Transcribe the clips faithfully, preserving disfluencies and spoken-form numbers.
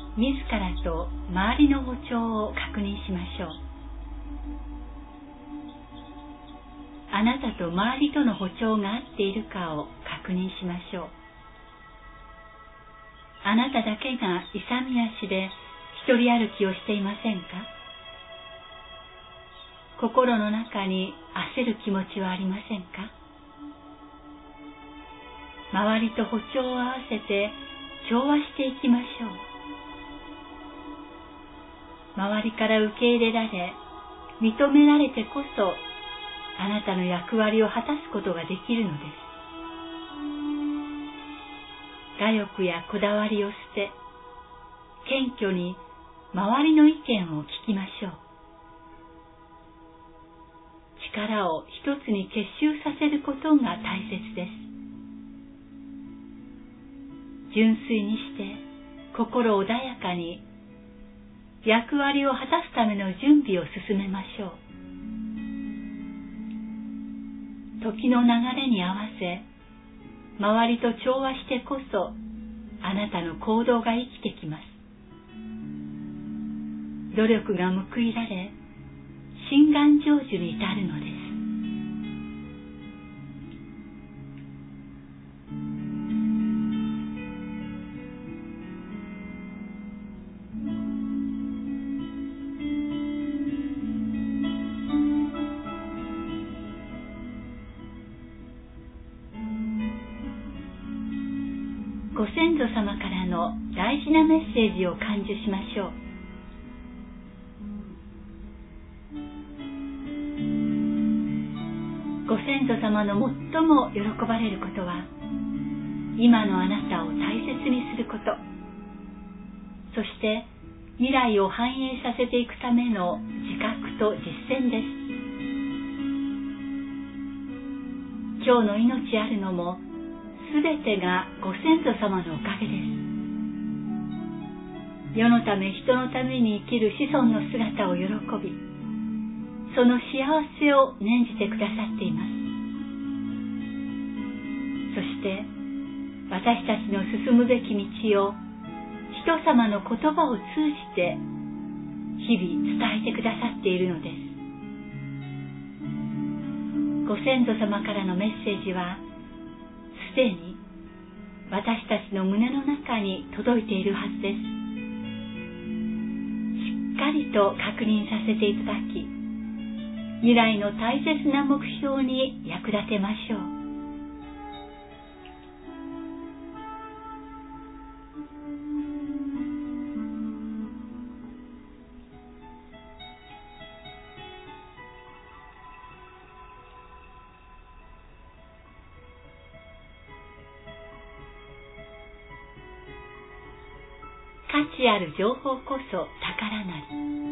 自らと周りの歩調を確認しましょう。あなたと周りとの歩調が合っているかを確認しましょう。あなただけが勇み足で一人歩きをしていませんか？心の中に焦る気持ちはありませんか？周りと歩調を合わせて調和していきましょう。周りから受け入れられ、認められてこそ、あなたの役割を果たすことができるのです。我欲やこだわりを捨て、謙虚に周りの意見を聞きましょう。力を一つに結集させることが大切です。純粋にして心穏やかに役割を果たすための準備を進めましょう。時の流れに合わせ、周りと調和してこそ、あなたの行動が生きてきます。努力が報いられ、心願成就に至るのです。ご先祖様からの大事なメッセージを感受しましょう。ご先祖様の最も喜ばれることは、今のあなたを大切にすること、そして未来を反映させていくための自覚と実践です。今日の命あるのも、すべてがご先祖様のおかげです。世のため人のために生きる子孫の姿を喜び、その幸せを念じてくださっています。そして私たちの進むべき道を人様の言葉を通じて日々伝えてくださっているのです。ご先祖様からのメッセージはすでに私たちの胸の中に届いているはずです。しっかりと確認させていただき、未来の大切な目標に役立てましょう。価値ある情報こそ宝なり。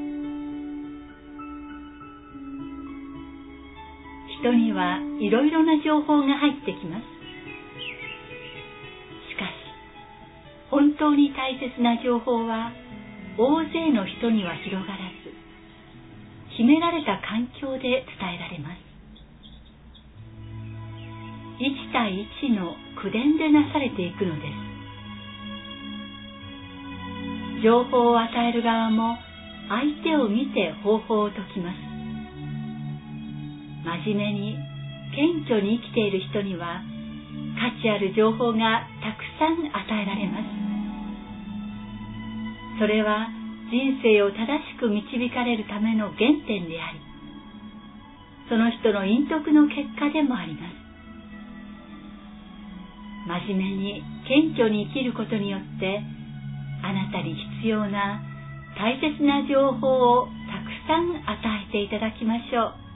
人にはいろいろな情報が入ってきます。しかし、本当に大切な情報は大勢の人には広がらず、決められた環境で伝えられます。一対一の口伝でなされていくのです。情報を与える側も相手を見て方法を解きます。真面目に謙虚に生きている人には価値ある情報がたくさん与えられます。それは人生を正しく導かれるための原点であり、その人の陰徳の結果でもあります。真面目に謙虚に生きることによってあなたに必要な大切な情報をたくさん与えていただきましょう。